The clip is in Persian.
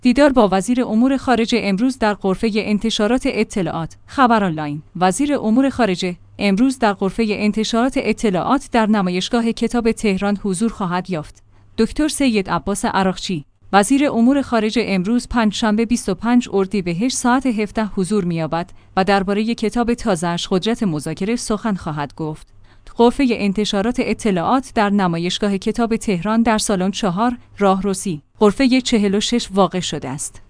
دیدار با وزیر امور خارجه امروز در غرفه انتشارات اطلاعات. خبر آنلاین. وزیر امور خارجه امروز در غرفه انتشارات اطلاعات در نمایشگاه کتاب تهران حضور خواهد یافت. دکتر سید عباس عراقچی، وزیر امور خارجه امروز پنجشنبه 25 اردیبهشت ساعت 17 حضور می‌یابد و درباره کتاب تازه‌اش قدرت مذاکره سخن خواهد گفت. غرفه انتشارات اطلاعات در نمایشگاه کتاب تهران در سالن 4 راهرو 30 غرفه 46 واقع شده است.